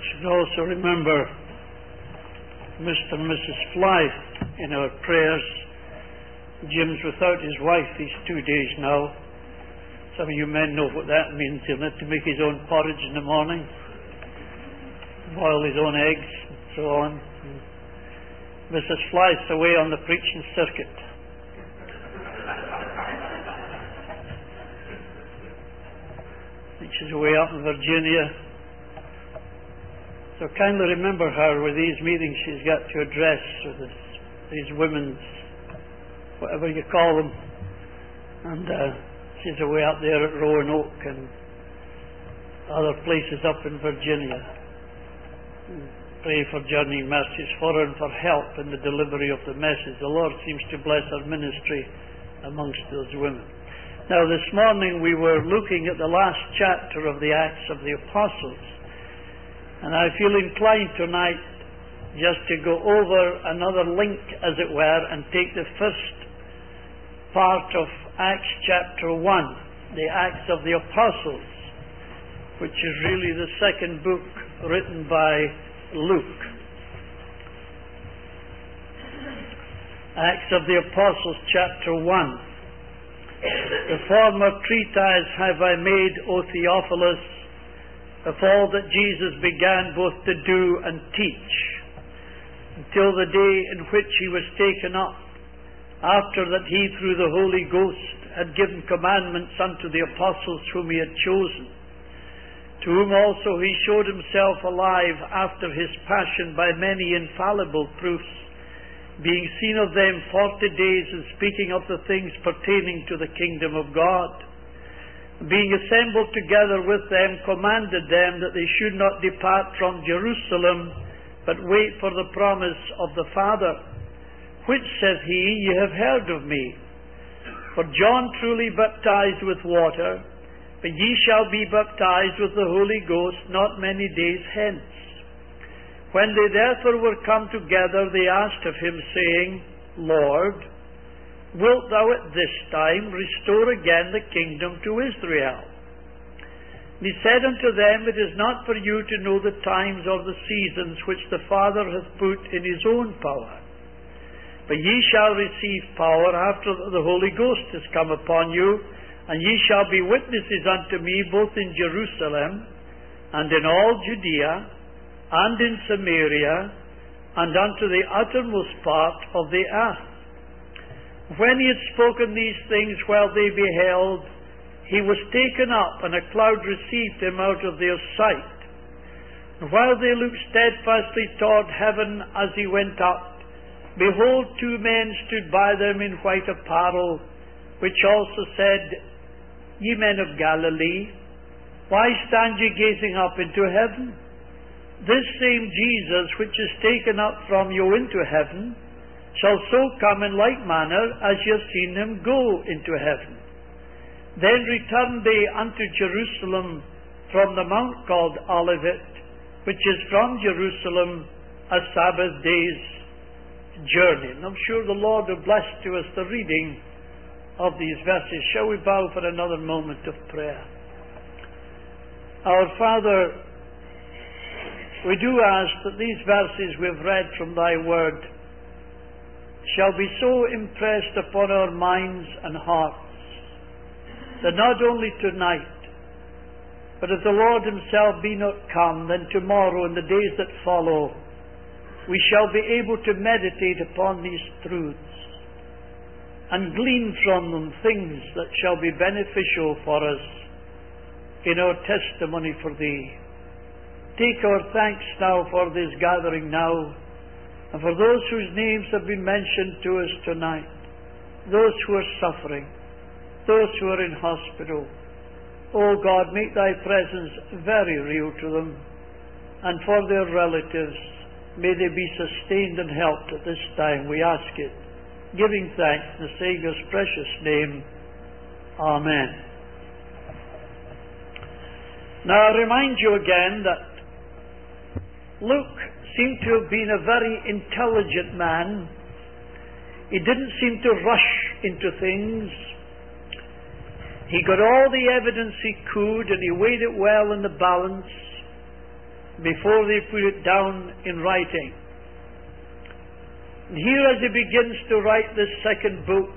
should also remember Mr. and Mrs. Blythe in our prayers. Jim's without his wife these 2 days now. Some of you men know what that means. He'll have to make his own porridge in the morning, boil his own eggs, and so on. Mrs. Blythe's away on the preaching circuit. She's away up in Virginia. So kindly remember her with these meetings she's got to address with these women's, whatever you call them. And she's away up there at Roanoke and other places up in Virginia. Pray for journeying mercies for her and for help in the delivery of the message. The Lord seems to bless her ministry amongst those women. Now this morning we were looking at the last chapter of the Acts of the Apostles, and I feel inclined tonight just to go over another link, as it were, and take the first part of Acts chapter 1, the Acts of the Apostles, which is really the second book written by Luke. Acts of the Apostles chapter 1. The former treatise have I made, O Theophilus, of all that Jesus began both to do and teach, until the day in which he was taken up, after that he through the Holy Ghost had given commandments unto the apostles whom he had chosen, to whom also he showed himself alive after his passion by many infallible proofs, being seen of them 40 days, and speaking of the things pertaining to the kingdom of God. Being assembled together with them, commanded them that they should not depart from Jerusalem, but wait for the promise of the Father, which, saith he, ye have heard of me. For John truly baptized with water, but ye shall be baptized with the Holy Ghost not many days hence. When they therefore were come together, they asked of him, saying, Lord, wilt thou at this time restore again the kingdom to Israel? And he said unto them, It is not for you to know the times or the seasons which the Father hath put in his own power. But ye shall receive power after the Holy Ghost is come upon you, and ye shall be witnesses unto me both in Jerusalem and in all Judea and in Samaria, and unto the uttermost part of the earth. When he had spoken these things while they beheld, he was taken up, and a cloud received him out of their sight. And while they looked steadfastly toward heaven as he went up, behold, 2 men stood by them in white apparel, which also said, Ye men of Galilee, why stand ye gazing up into heaven? This same Jesus, which is taken up from you into heaven, shall so come in like manner as ye have seen him go into heaven. Then returned they unto Jerusalem from the mount called Olivet, which is from Jerusalem a Sabbath day's journey. And I'm sure the Lord will bless to us the reading of these verses. Shall we bow for another moment of prayer? Our Father, we do ask that these verses we've read from thy word shall be so impressed upon our minds and hearts that not only tonight, but if the Lord himself be not come, then tomorrow and the days that follow, we shall be able to meditate upon these truths and glean from them things that shall be beneficial for us in our testimony for thee. Take our thanks now for this gathering now, and for those whose names have been mentioned to us tonight, those who are suffering, those who are in hospital. Oh God, make thy presence very real to them, and for their relatives, may they be sustained and helped at this time, we ask it, giving thanks in the Saviour's precious name. Amen. Now I remind you again that Luke seemed to have been a very intelligent man. He didn't seem to rush into things. He got all the evidence he could, and he weighed it well in the balance. before they put it down in writing. And here, as he begins to write this second book,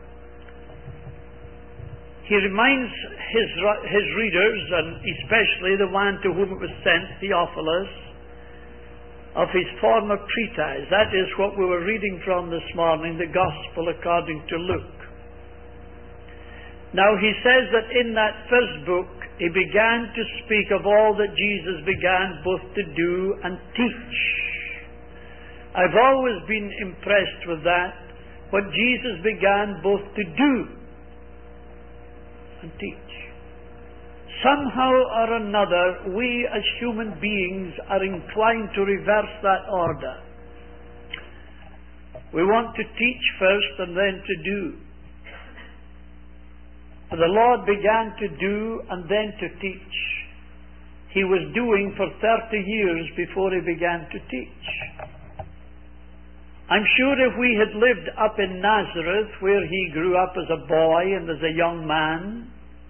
he reminds his readers, and especially the one to whom it was sent, Theophilus, of his former treatise. That is what we were reading from this morning, the Gospel according to Luke. Now he says that in that first book he began to speak of all that Jesus began both to do and teach. I've always been impressed with that, what Jesus began both to do and teach. Somehow or another, we as human beings are inclined to reverse that order. We want to teach first and then to do. But the Lord began to do and then to teach. He was doing for 30 years before he began to teach. I'm sure if we had lived up in Nazareth, where he grew up as a boy and as a young man,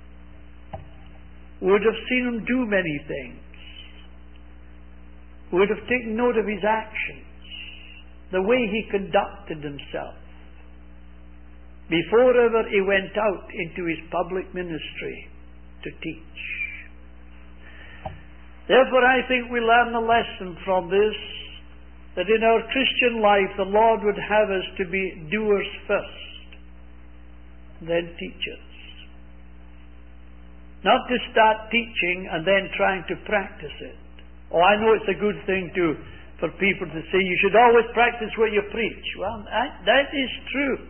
we would have seen him do many things. We would have taken note of his actions, the way he conducted himself, before ever he went out into his public ministry to teach. Therefore, I think we learn a lesson from this, that in our Christian life the Lord would have us to be doers first, then teachers. Not to start teaching and then trying to practice it. Oh, I know it's a good thing for people to say, you should always practice what you preach. Well, that is true.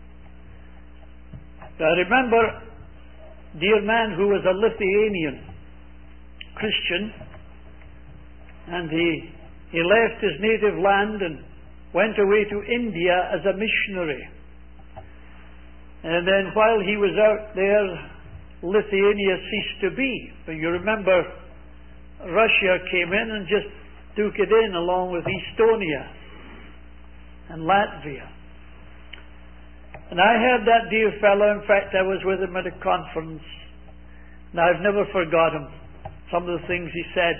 I remember a dear man who was a Lithuanian Christian, and he left his native land and went away to India as a missionary. And then while he was out there, Lithuania ceased to be. But you remember, Russia came in and just took it in along with Estonia and Latvia. And I heard that dear fellow, in fact I was with him at a conference, and I've never forgotten some of the things he said.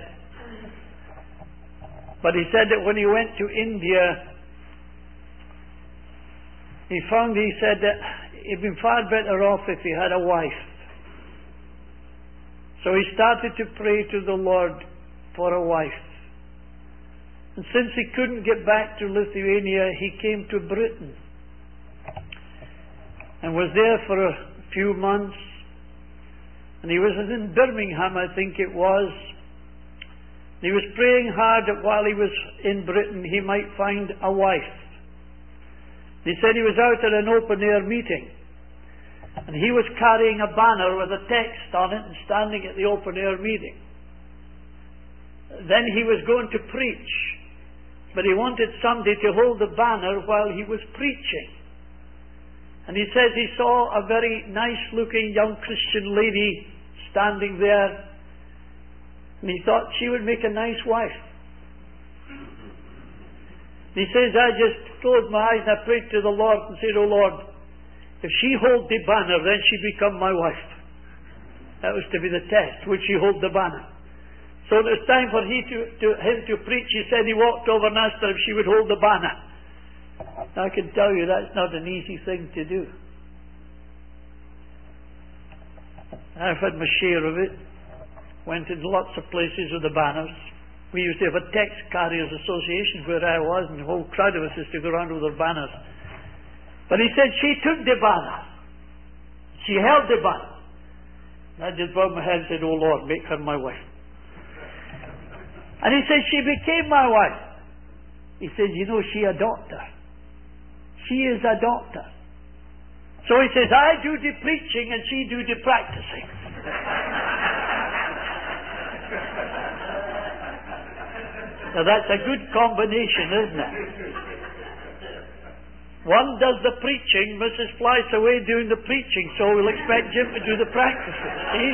But he said that when he went to India, he said that he'd been far better off if he had a wife. So he started to pray to the Lord for a wife. And since he couldn't get back to Lithuania, he came to Britain and was there for a few months. And he was in Birmingham, I think it was. He was praying hard that while he was in Britain he might find a wife. He said he was out at an open-air meeting, and he was carrying a banner with a text on it and standing at the open-air meeting. Then he was going to preach, but he wanted somebody to hold the banner while he was preaching. And he says he saw a very nice-looking young Christian lady standing there, and he thought she would make a nice wife. And he says, I just closed my eyes and I prayed to the Lord and said, Oh Lord, if she hold the banner, then she become my wife. That was to be the test. Would she hold the banner? So it was time for him to preach. He said he walked over and asked her if she would hold the banner. I can tell you that's not an easy thing to do. I've had my share of it. Went in lots of places with the banners. We used to have a text carriers association where I was, and the whole crowd of us used to go around with our banners. But he said she took the banner. She held the banner. And I just bowed my head and said, Oh Lord, make her my wife. And he said she became my wife. He said, you know, she a doctor. She is a doctor. So he says, I do the preaching and she do the practicing. Now that's a good combination, isn't it? One does the preaching, Mrs. Fly's away doing the preaching, so we'll expect Jim to do the practicing. See?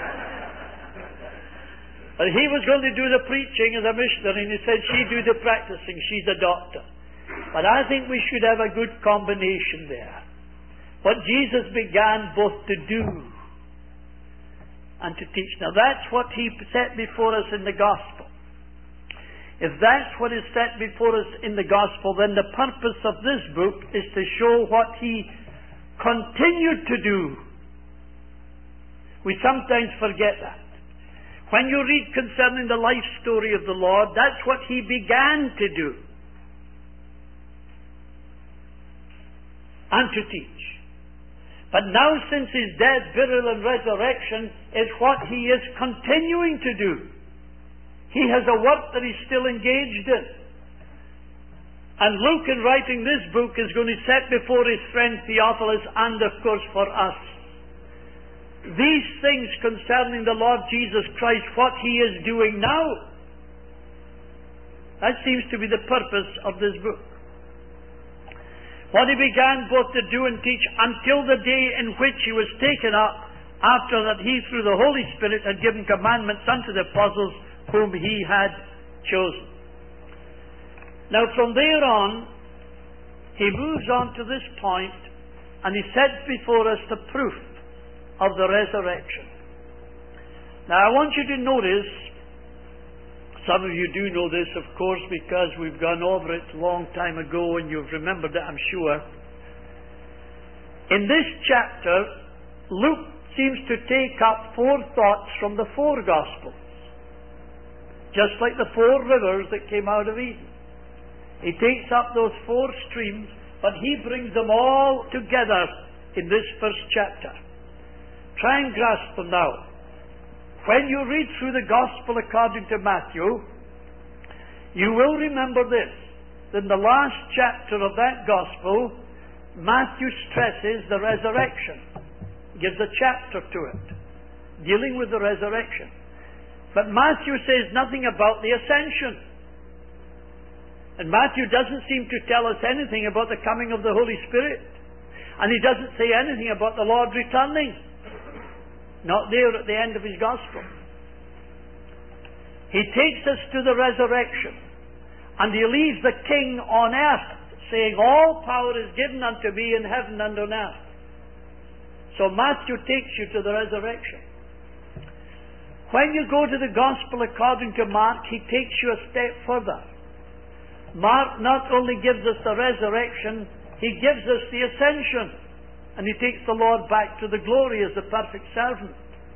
But he was going to do the preaching as a missionary, and he said, she do the practicing, she's a doctor. But I think we should have a good combination there. What Jesus began both to do and to teach. Now that's what he set before us in the gospel. If that's what is set before us in the Gospel, then the purpose of this book is to show what He continued to do. We sometimes forget that. When you read concerning the life story of the Lord, that's what He began to do and to teach. But now, since His death, burial, and resurrection, is what He is continuing to do. He has a work that He's still engaged in. And Luke, in writing this book, is going to set before his friend Theophilus, and of course for us, these things concerning the Lord Jesus Christ, what He is doing now. That seems to be the purpose of this book. What He began both to do and teach until the day in which He was taken up, after that He through the Holy Spirit had given commandments unto the apostles whom He had chosen. Now from there on, He moves on to this point, and He sets before us the proof of the resurrection. Now I want you to notice, some of you do know this of course because we've gone over it a long time ago and you've remembered it, I'm sure. In this chapter, Luke seems to take up 4 thoughts from the 4 Gospels, just like the 4 rivers that came out of Eden. He takes up those 4 streams, but he brings them all together in this first chapter. Try and grasp them now. When you read through the Gospel according to Matthew, you will remember this. In the last chapter of that Gospel, Matthew stresses the resurrection. Gives a chapter to it, dealing with the resurrection. But Matthew says nothing about the ascension. And Matthew doesn't seem to tell us anything about the coming of the Holy Spirit. And he doesn't say anything about the Lord returning. Not there at the end of his Gospel. He takes us to the resurrection. And he leaves the King on earth, saying, all power is given unto me in heaven and on earth. So Matthew takes you to the resurrection. When you go to the Gospel according to Mark, he takes you a step further. Mark not only gives us the resurrection, he gives us the ascension. And he takes the Lord back to the glory as the perfect servant.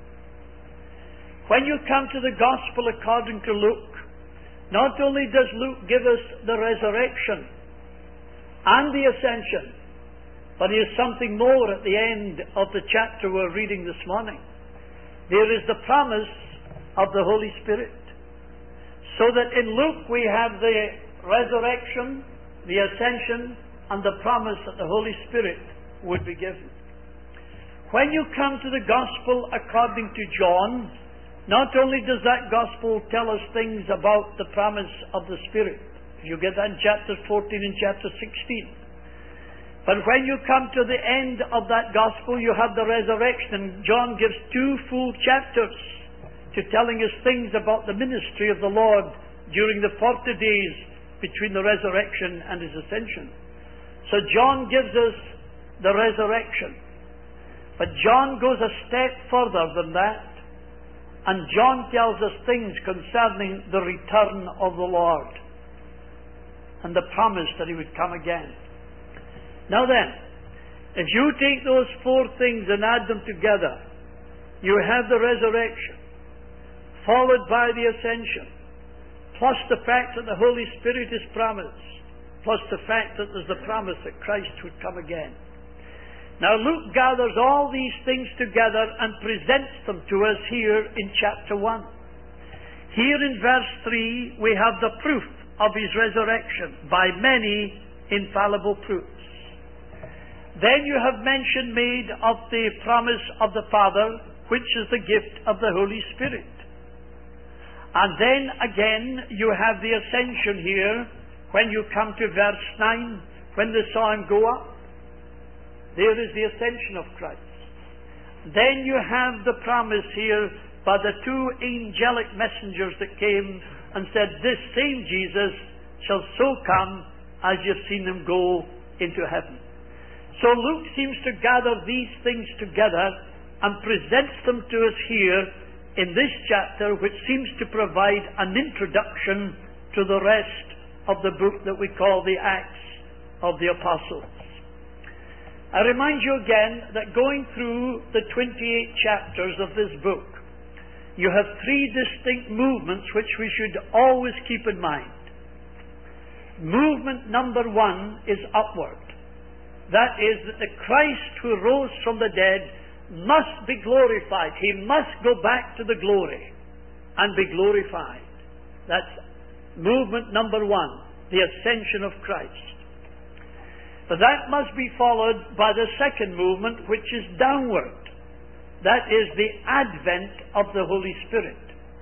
When you come to the Gospel according to Luke, not only does Luke give us the resurrection and the ascension, but he has something more at the end of the chapter we're reading this morning. There is the promise of the Holy Spirit. So that in Luke we have the resurrection, the ascension, and the promise that the Holy Spirit would be given. When you come to the Gospel according to John, not only does that Gospel tell us things about the promise of the Spirit, you get that in chapter 14 and chapter 16. But when you come to the end of that Gospel, you have the resurrection. John gives 2 full chapters to telling us things about the ministry of the Lord during the 40 days between the resurrection and his ascension. So John gives us the resurrection. But John goes a step further than that. And John tells us things concerning the return of the Lord and the promise that he would come again. Now then, if you take those 4 things and add them together, you have the resurrection, followed by the ascension, plus the fact that the Holy Spirit is promised, plus the fact that there's the promise that Christ would come again. Now Luke gathers all these things together and presents them to us here in chapter 1. Here in verse 3 we have the proof of his resurrection by many infallible proofs. Then you have mention made of the promise of the Father, which is the gift of the Holy Spirit. And then again you have the ascension here when you come to verse 9, when they saw him go up. There is the ascension of Christ. Then you have the promise here by the 2 angelic messengers that came and said, this same Jesus shall so come as you've seen him go into heaven. So Luke seems to gather these things together and presents them to us here in this chapter, which seems to provide an introduction to the rest of the book that we call the Acts of the Apostles. I remind you again that going through the 28 chapters of this book, you have three distinct movements which we should always keep in mind. Movement number one is upward. That is, that the Christ who rose from the dead must be glorified. He must go back to the glory and be glorified. That's movement number one, the ascension of Christ. But that must be followed by the second movement, which is downward. That is the advent of the Holy Spirit.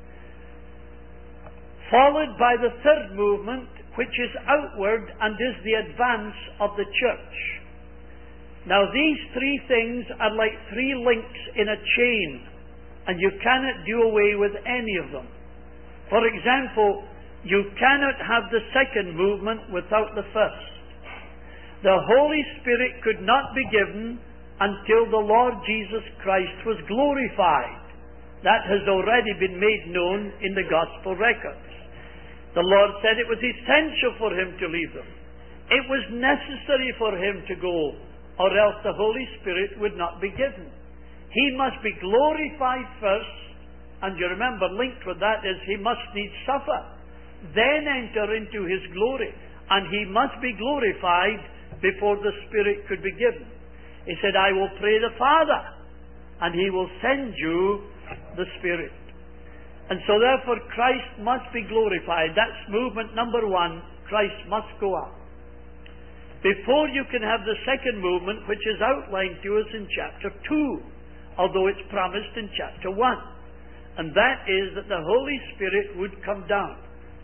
Followed by the third movement, which is outward and is the advance of the church. Now these three things are like three links in a chain, and you cannot do away with any of them. For example, you cannot have the second movement without the first. The Holy Spirit could not be given until the Lord Jesus Christ was glorified. That has already been made known in the Gospel records. The Lord said it was essential for Him to leave them. It was necessary for Him to go, or else the Holy Spirit would not be given. He must be glorified first, and you remember, linked with that is He must needs suffer, then enter into His glory, and He must be glorified before the Spirit could be given. He said, I will pray the Father, and He will send you the Spirit. And so therefore Christ must be glorified. That's movement number one. Christ must go up. Before you can have the second movement, which is outlined to us in chapter 2, although it's promised in chapter 1. And that is that the Holy Spirit would come down.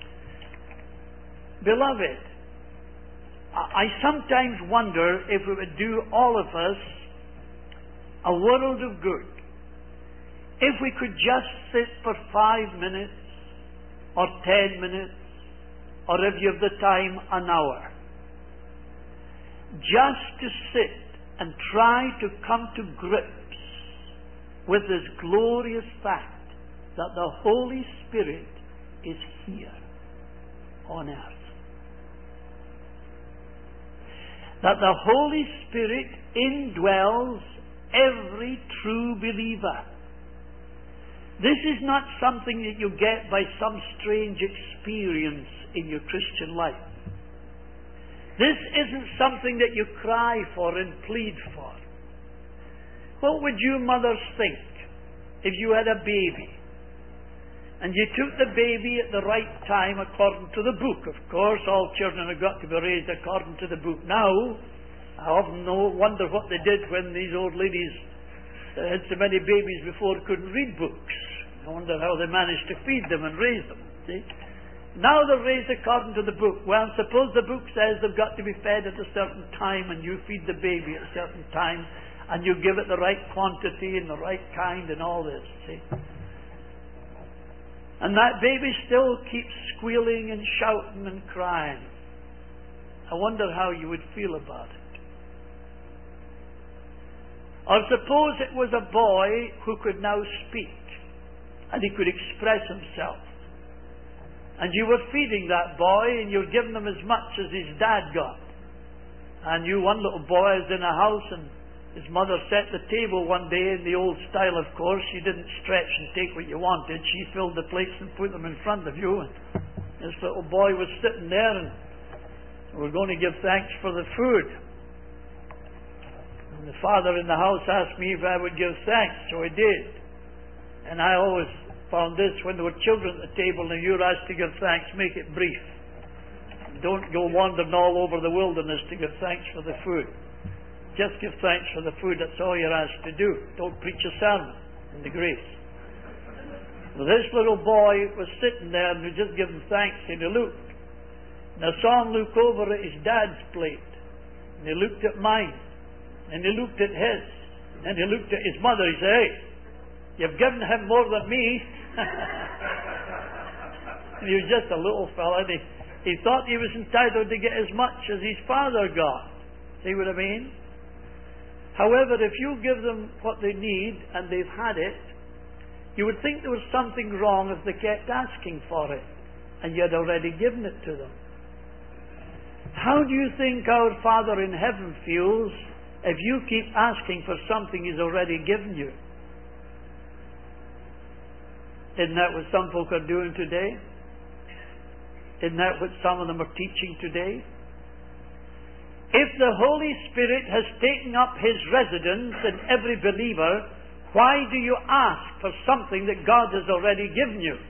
Beloved, I sometimes wonder if it would do all of us a world of good if we could just sit for 5 minutes or 10 minutes, or if you have the time, an hour, just to sit and try to come to grips with this glorious fact that the Holy Spirit is here on earth. That the Holy Spirit indwells every true believer. This is not something that you get by some strange experience in your Christian life. This isn't something that you cry for and plead for. What would you mothers think if you had a baby and you took the baby at the right time according to the book? Of course, all children have got to be raised according to the book now. I often wonder what they did when these old ladies had so many babies before couldn't read books. I wonder how they managed to feed them and raise them. See? Now they're raised according to the book. Well, suppose the book says they've got to be fed at a certain time, and you feed the baby at a certain time, and you give it the right quantity and the right kind and all this. See? And that baby still keeps squealing and shouting and crying. I wonder how you would feel about it. Or suppose it was a boy who could now speak, and he could express himself. And you were feeding that boy, and you were giving him as much as his dad got. And you, one little boy, is in a house, and his mother set the table one day in the old style, of course. She didn't stretch and take what you wanted. She filled the plates and put them in front of you. And this little boy was sitting there, and we're going to give thanks for the food. And the father in the house asked me if I would give thanks, so I did. And I always found this, when there were children at the table and you're asked to give thanks, make it brief. Don't go wandering all over the wilderness to give thanks for the food. Just give thanks for the food, that's all you're asked to do. Don't preach a sermon in the grace. Well, this little boy was sitting there and was just giving thanks, and he looked. And I saw him look over at his dad's plate. And he looked at mine. And he looked at his. And he looked at his mother. He said, "Hey, you've given him more than me." And he was just a little fella. And he thought he was entitled to get as much as his father got. See what I mean? However, if you give them what they need and they've had it, you would think there was something wrong if they kept asking for it. and you had already given it to them. How do you think our Father in heaven feels if you keep asking for something He's already given you? Isn't that what some folk are doing today? Isn't that what some of them are teaching today? If the Holy Spirit has taken up His residence in every believer, why do you ask for something that God has already given you?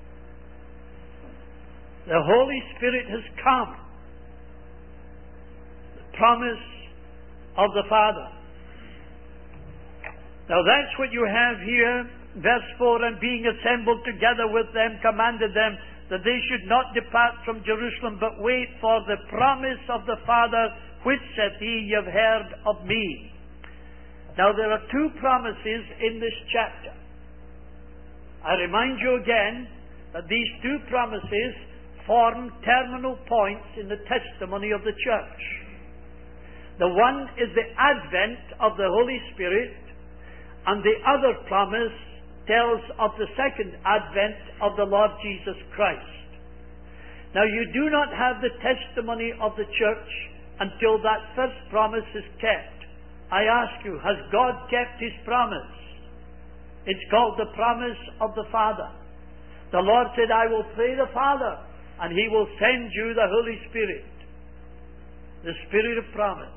The Holy Spirit has come. The promise of the Father. Now that's what you have here. Verse 4, and being assembled together with them, commanded them that they should not depart from Jerusalem, but wait for the promise of the Father, which saith He, Ye have heard of me. Now there are two promises in this chapter. I remind you again that these two promises form terminal points in the testimony of the church. The one is the advent of the Holy Spirit, and the other promise tells of the second advent of the Lord Jesus Christ. Now you do not have the testimony of the church until that first promise is kept. I ask you, has God kept His promise? It's called the promise of the Father. The Lord said, I will pray the Father, and He will send you the Holy Spirit, the Spirit of promise.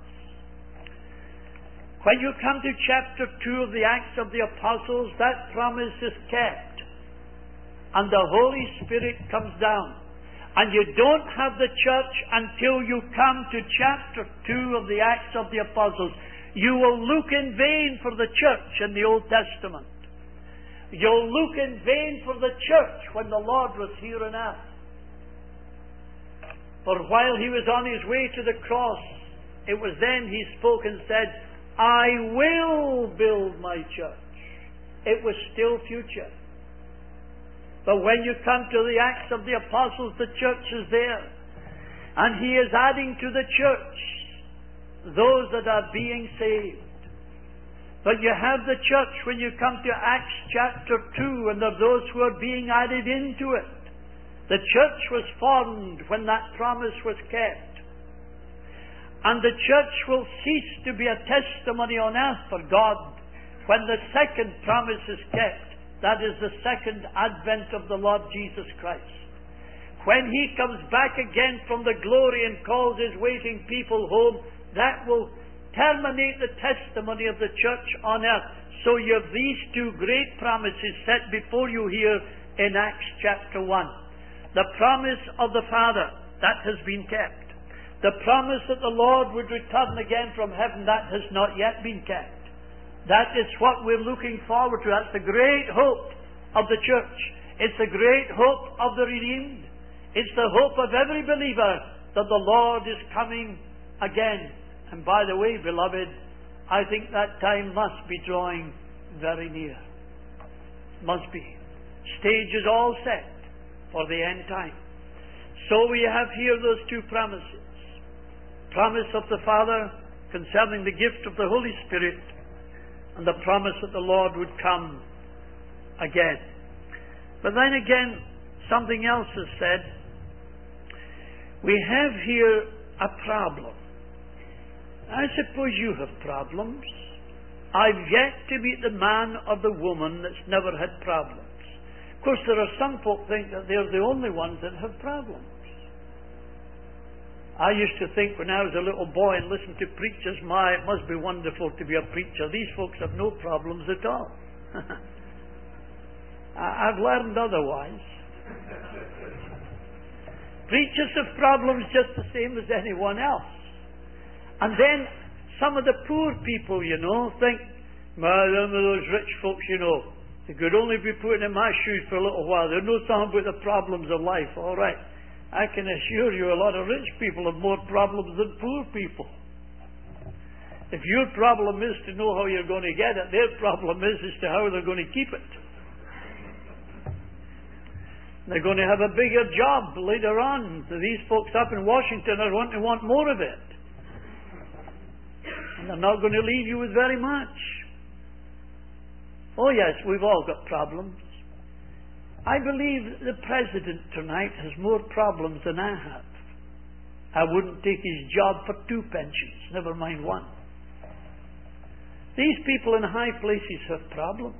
When you come to chapter 2 of the Acts of the Apostles, that promise is kept. And the Holy Spirit comes down. And you don't have the church until you come to chapter 2 of the Acts of the Apostles. You will look in vain for the church in the Old Testament. You'll look in vain for the church when the Lord was here on earth. For while He was on His way to the cross, it was then He spoke and said, I will build my church. It was still future. But when you come to the Acts of the Apostles, the church is there. And He is adding to the church those that are being saved. But you have the church when you come to Acts chapter 2, and there are those who are being added into it. The church was formed when that promise was kept. And the church will cease to be a testimony on earth for God when the second promise is kept. That is the second advent of the Lord Jesus Christ. When He comes back again from the glory and calls His waiting people home, that will terminate the testimony of the church on earth. So you have these two great promises set before you here in Acts chapter 1. The promise of the Father, that has been kept. The promise that the Lord would return again from heaven, that has not yet been kept. That is what we're looking forward to. That's the great hope of the church. It's the great hope of the redeemed. It's the hope of every believer that the Lord is coming again. And by the way, beloved, I think that time must be drawing very near. Must be. Stage is all set for the end time. So we have here those two promises. Promise of the Father concerning the gift of the Holy Spirit, and the promise that the Lord would come again. But then again, something else is said. We have here a problem. I suppose you have problems. I've yet to meet the man or the woman that's never had problems. Of course, there are some folk think that they're the only ones that have problems. I used to think when I was a little boy and listened to preachers, it must be wonderful to be a preacher. These folks have no problems at all. I've learned otherwise. Preachers have problems just the same as anyone else. And then some of the poor people, think, some of those rich folks, they could only be put in my shoes for a little while. They know something about the problems of life. All right. I can assure you a lot of rich people have more problems than poor people. If your problem is to know how you're going to get it, their problem is as to how they're going to keep it. They're going to have a bigger job later on. So these folks up in Washington are going to want more of it. And they're not going to leave you with very much. Oh yes, we've all got problems. I believe the President tonight has more problems than I have. I wouldn't take his job for 2 pensions, never mind 1. These people in high places have problems.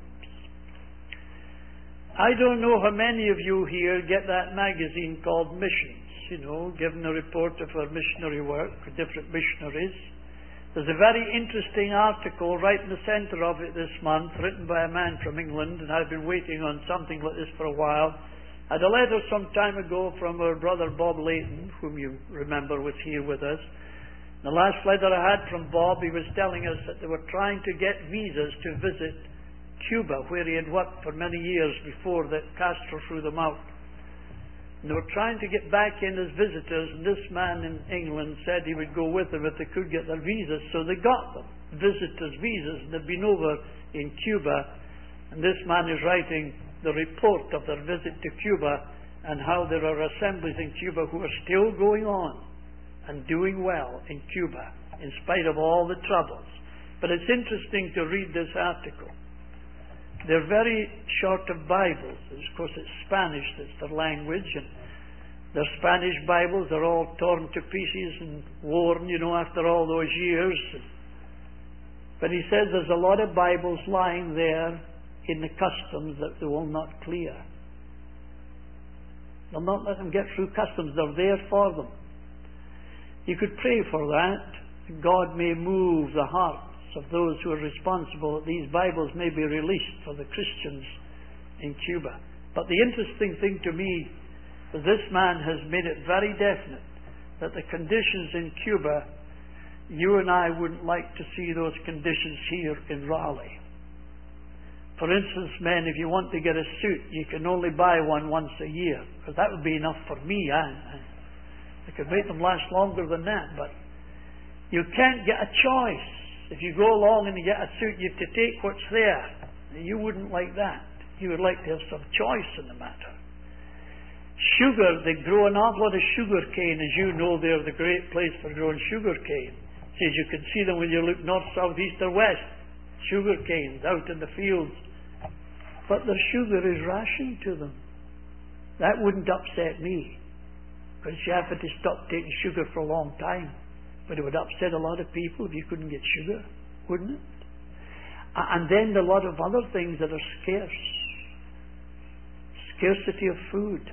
I don't know how many of you here get that magazine called Missions, giving a report of our missionary work for different missionaries. There's a very interesting article right in the centre of it this month, written by a man from England, and I've been waiting on something like this for a while. I had a letter some time ago from our brother Bob Layton, whom you remember was here with us. The last letter I had from Bob, he was telling us that they were trying to get visas to visit Cuba, where he had worked for many years before that Castro threw them out. And they were trying to get back in as visitors, and this man in England said he would go with them if they could get their visas, so they got them, visitors' visas, and they've been over in Cuba, and this man is writing the report of their visit to Cuba and how there are assemblies in Cuba who are still going on and doing well in Cuba in spite of all the troubles. But it's interesting to read this article. They're very short of Bibles. Of course, it's Spanish, that's their language, and their Spanish Bibles are all torn to pieces and worn, after all those years. But he says there's a lot of Bibles lying there in the customs that they will not clear. They'll not let them get through customs. They're there for them. You could pray for that. God may move the hearts of those who are responsible that these Bibles may be released for the Christians in Cuba. But the interesting thing to me is this man has made it very definite that the conditions in Cuba, you and I wouldn't like to see those conditions here in Raleigh. For instance, men, if you want to get a suit, you can only buy one once a year, because that would be enough for me. I could make them last longer than that, but you can't get a choice. If you go along and you get a suit, you have to take what's there. You wouldn't like that. You would like to have some choice in the matter. Sugar, they grow an awful lot of sugar cane. As you know, they're the great place for growing sugar cane. As you can see them when you look north, south, east or west. Sugar canes out in the fields. But their sugar is rationed to them. That wouldn't upset me, because you have to stop taking sugar for a long time. But it would upset a lot of people if you couldn't get sugar, wouldn't it? And then a lot of other things that are scarce. Scarcity of food.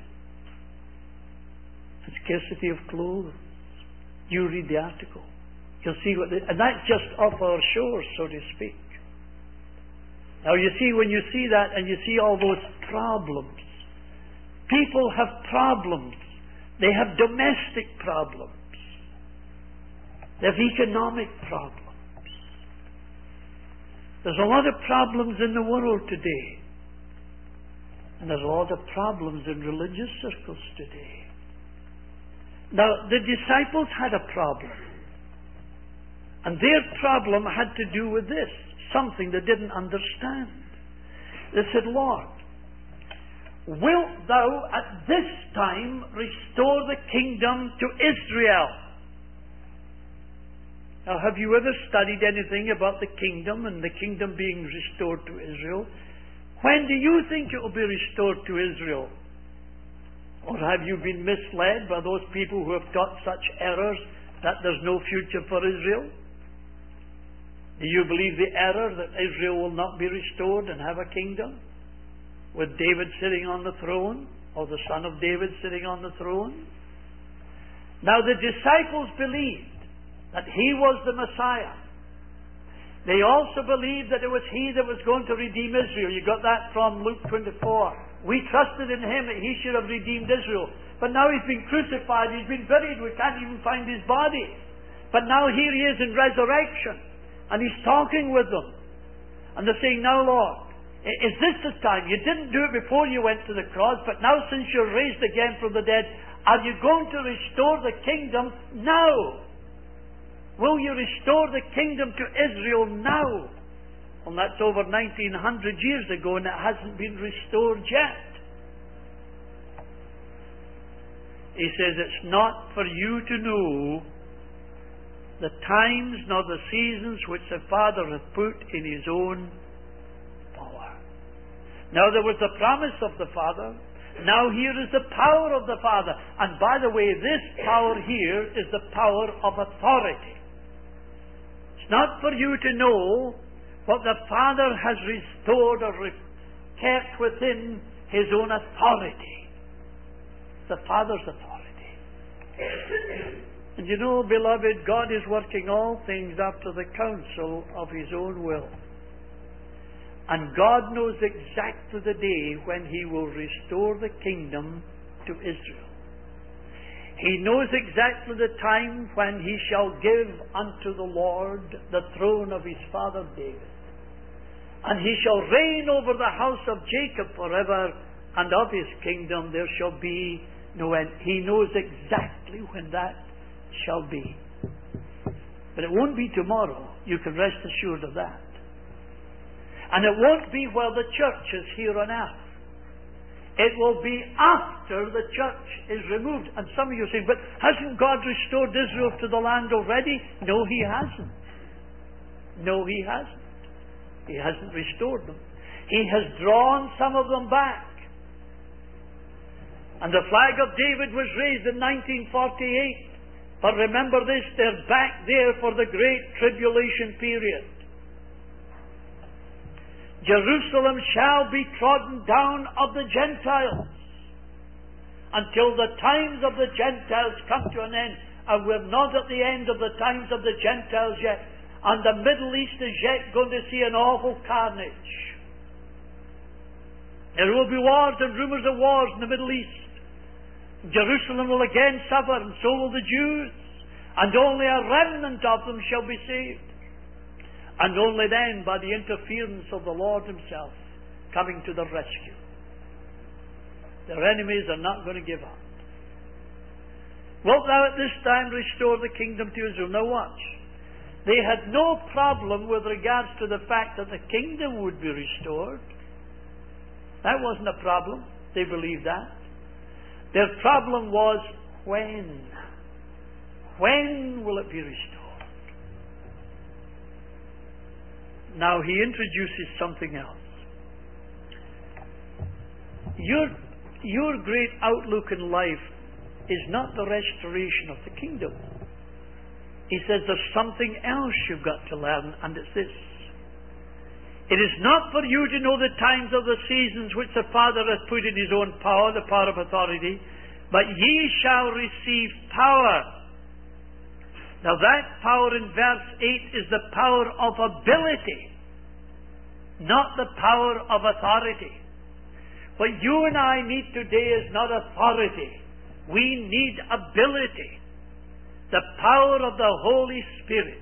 And scarcity of clothes. You read the article. You'll see and that's just off our shores, so to speak. Now you see, when you see that and you see all those problems, people have problems. They have domestic problems. They have economic problems. There's a lot of problems in the world today. And there's a lot of problems in religious circles today. Now, the disciples had a problem. And their problem had to do with this. Something they didn't understand. They said, Lord, wilt thou at this time restore the kingdom to Israel? Now, have you ever studied anything about the kingdom and the kingdom being restored to Israel? When do you think it will be restored to Israel? Or have you been misled by those people who have taught such errors that there's no future for Israel? Do you believe the error that Israel will not be restored and have a kingdom? With David sitting on the throne, or the son of David sitting on the throne? Now the disciples believed that he was the Messiah. They also believed that it was he that was going to redeem Israel. You got that from Luke 24. We trusted in him that he should have redeemed Israel. But now he's been crucified, he's been buried, we can't even find his body. But now here he is in resurrection. And he's talking with them. And they're saying, now Lord, is this the time? You didn't do it before you went to the cross, but now since you're raised again from the dead, are you going to restore the kingdom now? Will you restore the kingdom to Israel now? Well, that's over 1900 years ago and it hasn't been restored yet. He says, it's not for you to know the times nor the seasons which the Father hath put in his own power. Now there was the promise of the Father. Now here is the power of the Father. And by the way, this power here is the power of authority. It's not for you to know what the Father has restored or kept within His own authority. The Father's authority. And you know, beloved, God is working all things after the counsel of His own will. And God knows exactly the day when He will restore the kingdom to Israel. He knows exactly the time when He shall give unto the Lord the throne of His father David. And He shall reign over the house of Jacob forever, and of His kingdom there shall be no end. He knows exactly when that shall be. But it won't be tomorrow. You can rest assured of that. And it won't be while the church is here on earth. It will be after the church is removed. And some of you say, but hasn't God restored Israel to the land already? No, He hasn't. No, He hasn't. He hasn't restored them. He has drawn some of them back. And the flag of David was raised in 1948. But remember this, they're back there for the great tribulation period. Jerusalem shall be trodden down of the Gentiles until the times of the Gentiles come to an end. And we're not at the end of the times of the Gentiles yet. And the Middle East is yet going to see an awful carnage. There will be wars and rumours of wars in the Middle East. Jerusalem will again suffer, and so will the Jews. And only a remnant of them shall be saved. And only then by the interference of the Lord Himself coming to the rescue. Their enemies are not going to give up. Wilt thou at this time restore the kingdom to Israel? Now watch. They had no problem with regards to the fact that the kingdom would be restored. That wasn't a problem. They believed that. Their problem was when. When will it be restored? Now He introduces something else. Your great outlook in life is not the restoration of the kingdom. He says there's something else you've got to learn, and it's this. It is not for you to know the times of the seasons which the Father hath put in His own power, the power of authority, but ye shall receive power. Now that power in verse 8 is the power of ability, not the power of authority. What you and I need today is not authority. We need ability. The power of the Holy Spirit.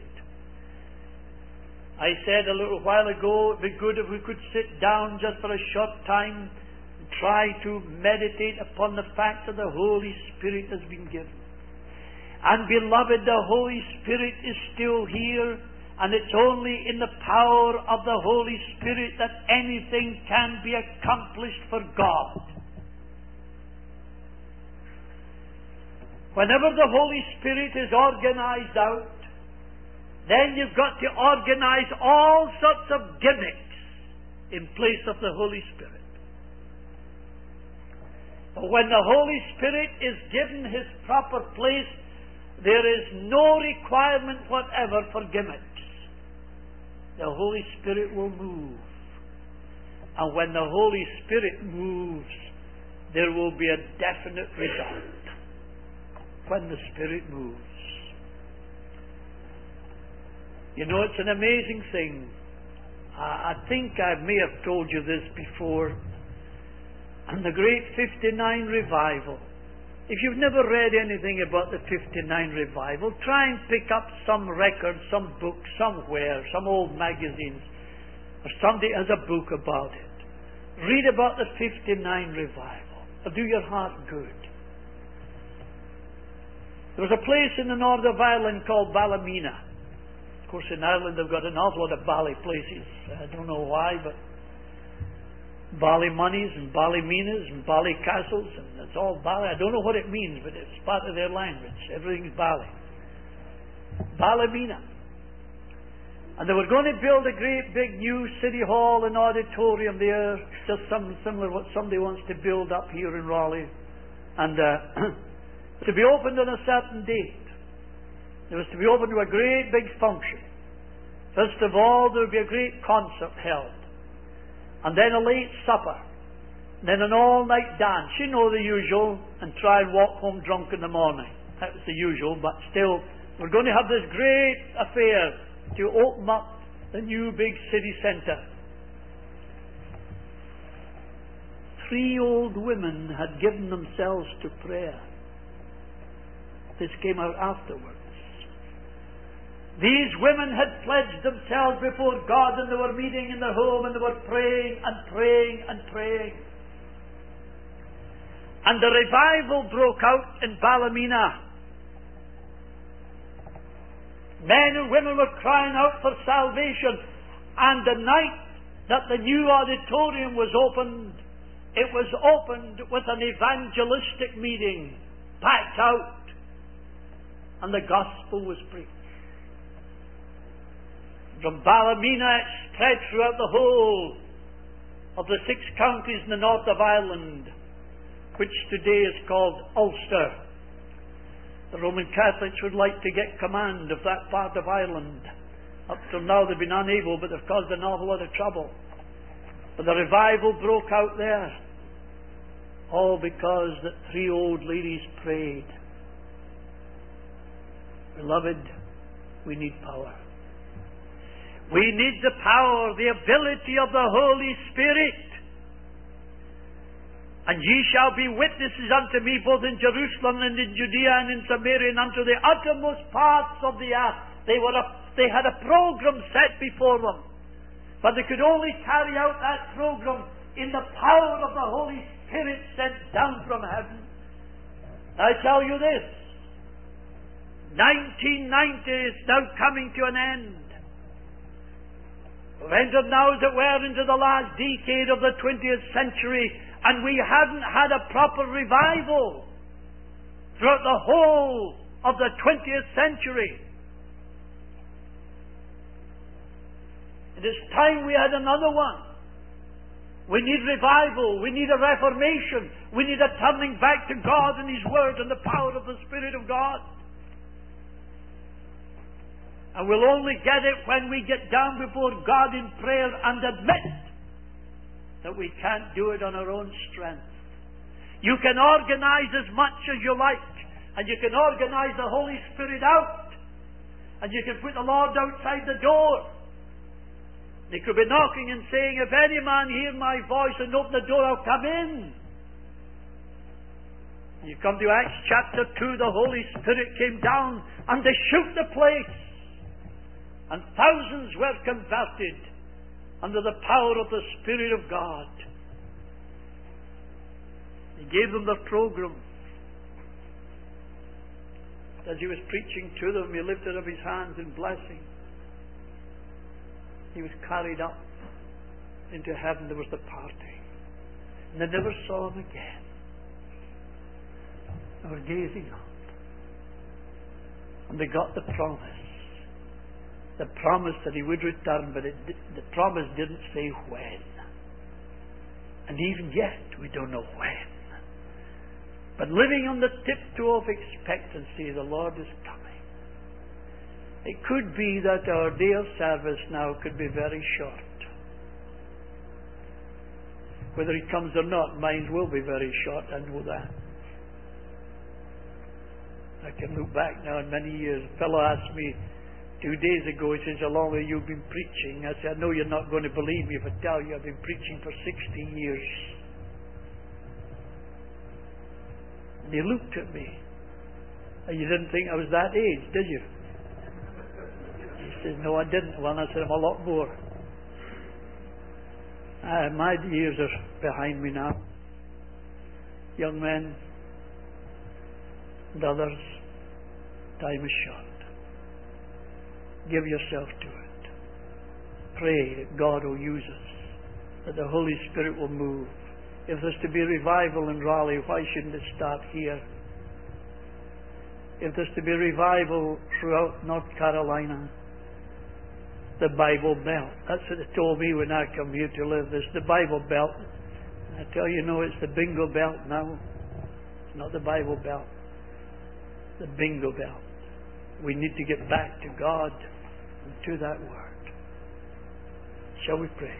I said a little while ago, it would be good if we could sit down just for a short time and try to meditate upon the fact that the Holy Spirit has been given. And beloved, the Holy Spirit is still here, and it's only in the power of the Holy Spirit that anything can be accomplished for God. Whenever the Holy Spirit is organized out, then you've got to organize all sorts of gimmicks in place of the Holy Spirit. But when the Holy Spirit is given His proper place, there is no requirement whatever for gimmicks. The Holy Spirit will move. And when the Holy Spirit moves, there will be a definite result. When the Spirit moves. You know, it's an amazing thing. I think I may have told you this before. And the great 59 revival. If you've never read anything about the 59 revival, try and pick up some record, some book somewhere, some old magazines, or somebody has a book about it. Read about the 59 revival. It'll do your heart good. There was a place in the north of Ireland called Ballymena. Of course, in Ireland they've got an awful lot of bally places. I don't know why, but Ballymonies and Ballymenas and Ballycastles, and it's all Bally. I don't know what it means, but it's part of their language. Everything's Bally. Ballymena. And they were going to build a great big new city hall and auditorium there, just something similar to what somebody wants to build up here in Raleigh. And to be opened on a certain date. It was to be opened to a great big function. First of all, there would be a great concert held. And then a late supper. And then an all-night dance. You know the usual. And try and walk home drunk in the morning. That was the usual, but still, we're going to have this great affair to open up the new big city centre. 3 old women had given themselves to prayer. This came out afterwards. These women had pledged themselves before God, and they were meeting in their home, and they were praying and praying and praying. And the revival broke out in Ballymena. Men and women were crying out for salvation. And the night that the new auditorium was opened, it was opened with an evangelistic meeting, packed out, and the gospel was preached. From Ballymena it spread throughout the whole of the 6 counties in the north of Ireland, which today is called Ulster. The Roman Catholics would like to get command of that part of Ireland. Up till now they've been unable, but they've caused an awful lot of trouble. But the revival broke out there, all because that 3 old ladies prayed. Beloved, we need power. We need the power, the ability of the Holy Spirit. And ye shall be witnesses unto me both in Jerusalem and in Judea and in Samaria and unto the uttermost parts of the earth. They had a program set before them. But they could only carry out that program in the power of the Holy Spirit sent down from heaven. I tell you this, 1990 is now coming to an end. We've entered now, as it were, into the last decade of the 20th century, and we haven't had a proper revival throughout the whole of the 20th century. It is time we had another one. We need revival. We need a reformation. We need a turning back to God and His Word and the power of the Spirit of God. And we'll only get it when we get down before God in prayer and admit that we can't do it on our own strength. You can organize as much as you like, and you can organize the Holy Spirit out, and you can put the Lord outside the door. He could be knocking and saying, if any man hear my voice and open the door, I'll come in. You come to Acts chapter 2, the Holy Spirit came down and they shook the place. And thousands were converted under the power of the Spirit of God. He gave them their program. As he was preaching to them, he lifted up his hands in blessing. He was carried up into heaven. There was the party. And they never saw him again. They were gazing up. And they got the promise. The promise that he would return, but the promise didn't say when. And even yet, we don't know when. But living on the tiptoe of expectancy, the Lord is coming. It could be that our day of service now could be very short. Whether He comes or not, mine will be very short, I know that. I can look back now in many years. A fellow asked me 2 days ago, he says, how long have you been preaching? I said, I know you're not going to believe me if I tell you I've been preaching for 60 years. And he looked at me. And you didn't think I was that age, did you? He said, no, I didn't. Well, I said, I'm a lot more. My years are behind me now. Young men and others, time is short. Give yourself to it. Pray that God will use us, that the Holy Spirit will move. If there's to be revival in Raleigh, why shouldn't it start here? If there's to be revival throughout North Carolina, the Bible Belt. That's what they told me when I come here to live. It's the Bible Belt. I tell you, no, it's the Bingo Belt now. It's not the Bible Belt. The Bingo Belt. We need to get back to God and to that Word. Shall we pray?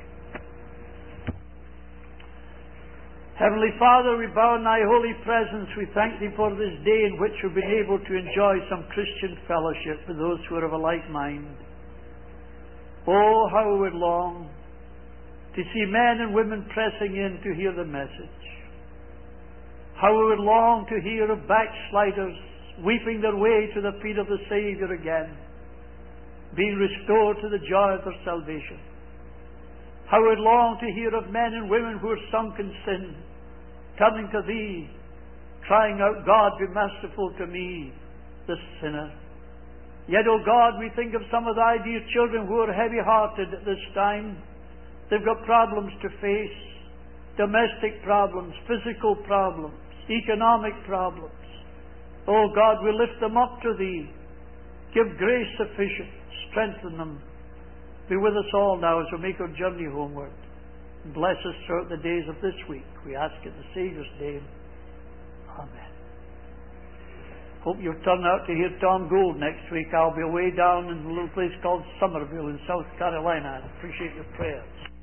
Heavenly Father, we bow in Thy holy presence. We thank Thee for this day in which we've been able to enjoy some Christian fellowship with those who are of a like mind. Oh, how we would long to see men and women pressing in to hear the message. How we would long to hear of backsliders weeping their way to the feet of the Saviour again, being restored to the joy of their salvation. How we would long to hear of men and women who are sunk in sin, turning to Thee, crying out, God, be merciful to me, the sinner. Yet, O God, we think of some of Thy dear children who are heavy-hearted at this time. They've got problems to face, domestic problems, physical problems, economic problems. Oh God, we lift them up to Thee. Give grace sufficient. Strengthen them. Be with us all now as we make our journey homeward. Bless us throughout the days of this week. We ask in the Saviour's name. Amen. Hope you'll turn out to hear Tom Gould next week. I'll be away down in a little place called Somerville in South Carolina. I appreciate your prayers.